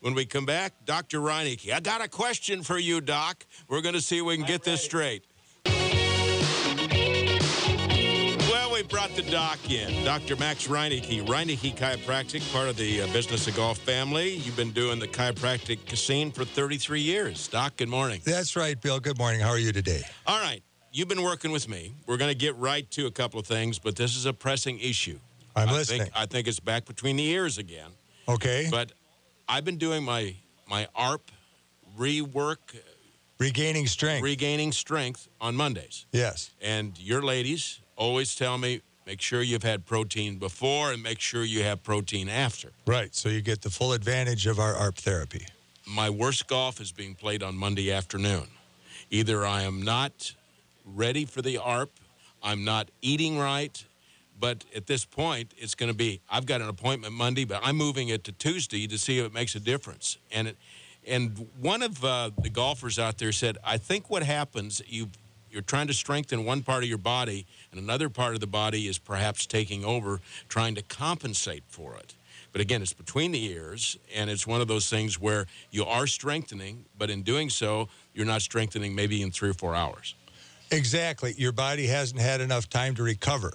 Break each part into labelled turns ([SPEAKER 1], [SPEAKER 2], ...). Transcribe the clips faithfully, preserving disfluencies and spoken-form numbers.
[SPEAKER 1] When we come back, Doctor Reineke. I got a question for you, Doc. We're going to see if we can get this straight. Well, we brought the doc in. Doctor Max Reineke, Reineke Chiropractic, part of the uh, Business of Golf family. You've been doing the chiropractic scene for thirty-three years. Doc, good morning.
[SPEAKER 2] That's right, Bill. Good morning. How are you today?
[SPEAKER 1] All right. You've been working with me. We're going to get right to a couple of things, but this is a pressing issue.
[SPEAKER 2] I'm
[SPEAKER 1] I
[SPEAKER 2] listening.
[SPEAKER 1] Think, I think it's back between the ears again.
[SPEAKER 2] Okay.
[SPEAKER 1] But I've been doing my, my A R P rework.
[SPEAKER 2] Regaining strength.
[SPEAKER 1] Regaining strength on Mondays.
[SPEAKER 2] Yes.
[SPEAKER 1] And your ladies always tell me, make sure you've had protein before and make sure you have protein after.
[SPEAKER 2] Right, so you get the full advantage of our A R P therapy.
[SPEAKER 1] My worst golf is being played on Monday afternoon. Either I am not ready for the A R P, I'm not eating right, but at this point, it's going to be, I've got an appointment Monday, but I'm moving it to Tuesday to see if it makes a difference. And it, and one of uh, the golfers out there said, I think what happens, you You're trying to strengthen one part of your body, and another part of the body is perhaps taking over, trying to compensate for it. But again, it's between the ears, and it's one of those things where you are strengthening, but in doing so, you're not strengthening maybe in three or four hours.
[SPEAKER 2] Exactly. Your body hasn't had enough time to recover.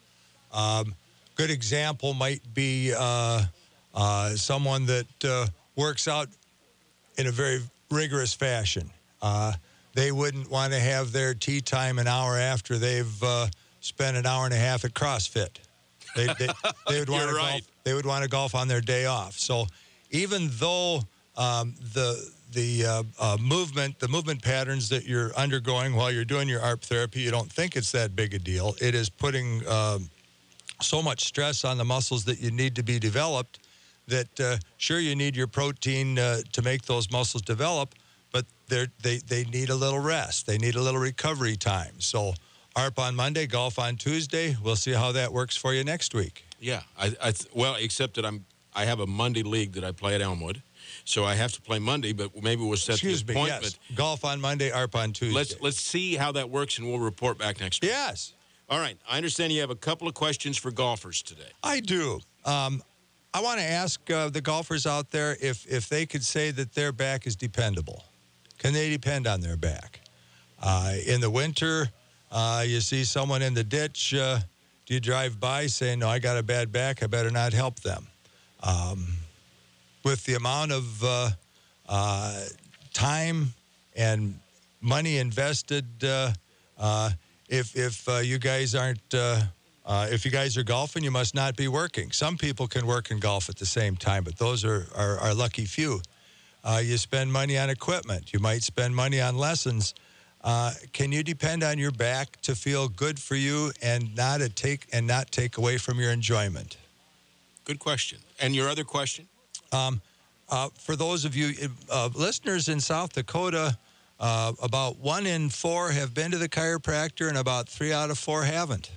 [SPEAKER 2] Um, good example might be uh, uh, someone that uh, works out in a very rigorous fashion. Uh, they wouldn't want to have their tea time an hour after they've uh, spent an hour and a half at CrossFit. They, they, they would want to
[SPEAKER 1] right.
[SPEAKER 2] golf. They would want to golf on their day off. So, even though um, the the uh, uh, movement, the movement patterns that you're undergoing while you're doing your A R P therapy, you don't think it's that big a deal. It is putting um, so much stress on the muscles that you need to be developed. That uh, sure you need your protein uh, to make those muscles develop, but they they they need a little rest. They need a little recovery time. So A R P on Monday, golf on Tuesday. We'll see how that works for you next week.
[SPEAKER 1] Yeah, I, I th- well, except that I'm I have a Monday league that I play at Elmwood, so I have to play Monday. But maybe we'll set
[SPEAKER 2] Excuse
[SPEAKER 1] the
[SPEAKER 2] me,
[SPEAKER 1] appointment.
[SPEAKER 2] yes. Golf on Monday, A R P on Tuesday.
[SPEAKER 1] Let's let's see how that works, and we'll report back next week.
[SPEAKER 2] Yes.
[SPEAKER 1] All right. I understand you have a couple of questions for golfers today.
[SPEAKER 2] I do. Um, I want to ask uh, the golfers out there if if they could say that their back is dependable. Can they depend on their back? Uh, in the winter, uh, you see someone in the ditch. Uh, do you drive by saying, no, I got a bad back, I better not help them? Um, with the amount of uh, uh, time and money invested, uh, uh, if, if uh, you guys aren't, uh, uh, if you guys are golfing, you must not be working. Some people can work and golf at the same time, but those are, are, are lucky few. Uh, you spend money on equipment. You might spend money on lessons. Uh, can you depend on your back to feel good for you and not a take and not take away from your enjoyment?
[SPEAKER 1] Good question. And your other question?
[SPEAKER 2] Um, uh, for those of you uh, listeners in South Dakota, uh, about one in four have been to the chiropractor, and about three out of four haven't.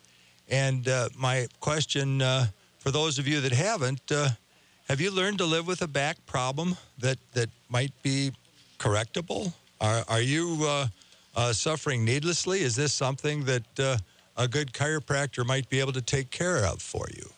[SPEAKER 2] And uh, my question uh, for those of you that haven't. Uh, Have you learned to live with a back problem that, that might be correctable? Are, are you uh, uh, suffering needlessly? Is this something that uh, a good chiropractor might be able to take care of for you?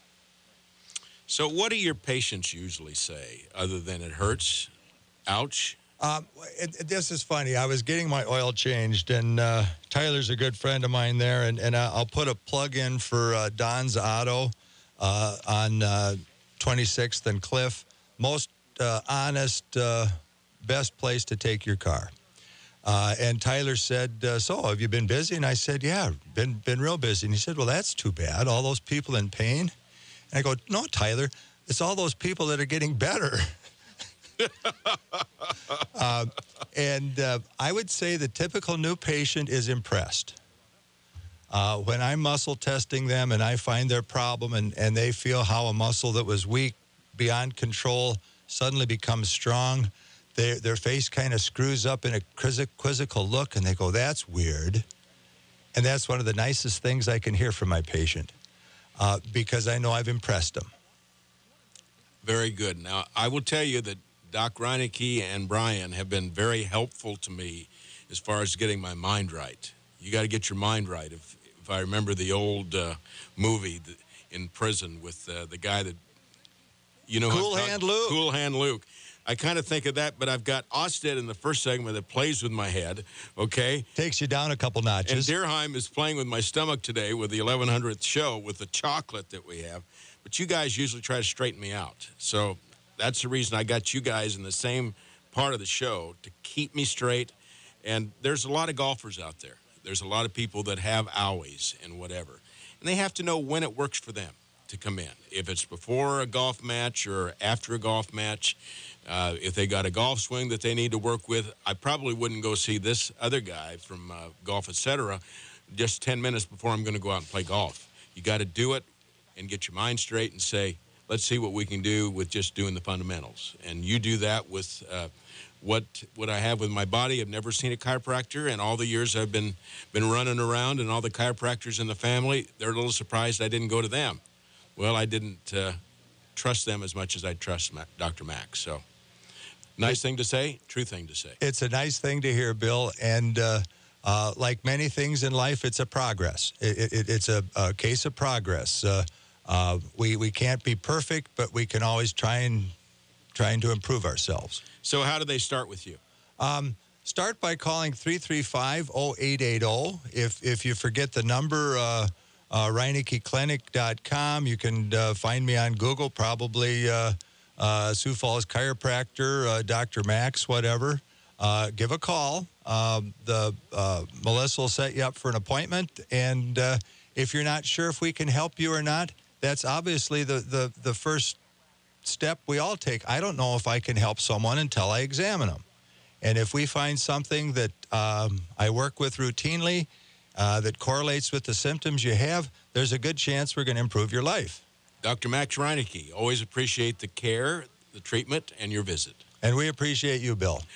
[SPEAKER 1] So what do your patients usually say other than it hurts? Ouch?
[SPEAKER 2] Um, it, it, this is funny. I was getting my oil changed, and uh, Tyler's a good friend of mine there, and, and I'll put a plug in for uh, Don's Auto uh, on uh, twenty-sixth and Cliff. Most uh, honest, uh, best place to take your car. Uh, and Tyler said, uh, so have you been busy? And I said, yeah, been been real busy. And he said, well, that's too bad. All those people in pain. And I go, no, Tyler, it's all those people that are getting better. uh, and uh, I would say the typical new patient is impressed. Uh, when I'm muscle testing them and I find their problem and, and they feel how a muscle that was weak, beyond control, suddenly becomes strong, they, their face kind of screws up in a quizzical look, and they go, that's weird. And that's one of the nicest things I can hear from my patient uh, because I know I've impressed them.
[SPEAKER 1] Very good. Now, I will tell you that Doc Reineke and Brian have been very helpful to me as far as getting my mind right. You got to get your mind right. If if I remember the old uh, movie the, in prison with uh, the guy that You know,
[SPEAKER 2] Cool
[SPEAKER 1] who I'm
[SPEAKER 2] Hand
[SPEAKER 1] talking-
[SPEAKER 2] Luke.
[SPEAKER 1] Cool Hand Luke. I kind of think of that, but I've got Ostead in the first segment that plays with my head, okay?
[SPEAKER 2] Takes you down a couple notches.
[SPEAKER 1] And Deerheim is playing with my stomach today with the eleven hundredth show with the chocolate that we have. But you guys usually try to straighten me out. So that's the reason I got you guys in the same part of the show, to keep me straight. And there's a lot of golfers out there. There's a lot of people that have owies and whatever. And they have to know when it works for them to come in. If it's before a golf match or after a golf match, uh, if they got a golf swing that they need to work with, I probably wouldn't go see this other guy from uh, Golf Et Cetera just ten minutes before I'm going to go out and play golf. You got to do it and get your mind straight and say, let's see what we can do with just doing the fundamentals. And you do that with uh, what what I have with my body. I've never seen a chiropractor, and all the years I've been been running around, and all the chiropractors in the family, they're a little surprised I didn't go to them. Well, I didn't uh, trust them as much as I trust Ma- Doctor Max. So, nice thing to say, true thing to say.
[SPEAKER 2] It's a nice thing to hear, Bill. And uh, uh, like many things in life, it's a progress. It, it, it's a, a case of progress. Uh, uh, we we can't be perfect, but we can always try and trying to improve ourselves.
[SPEAKER 1] So, how do they start with you?
[SPEAKER 2] Um, start by calling three three five, oh eight eight oh. If if you forget the number, uh, uh, Reineke Clinic dot com. You can uh, find me on Google, probably uh, uh, Sioux Falls Chiropractor, uh, Doctor Max, whatever. Uh, give a call. Um, the uh, Melissa will set you up for an appointment. And uh, if you're not sure if we can help you or not, that's obviously the, the, the first step we all take. I don't know if I can help someone until I examine them. And if we find something that um, I work with routinely uh, that correlates with the symptoms you have, there's a good chance we're going to improve your life.
[SPEAKER 1] Doctor Max Reineke, always appreciate the care, the treatment, and your visit.
[SPEAKER 2] And we appreciate you, Bill.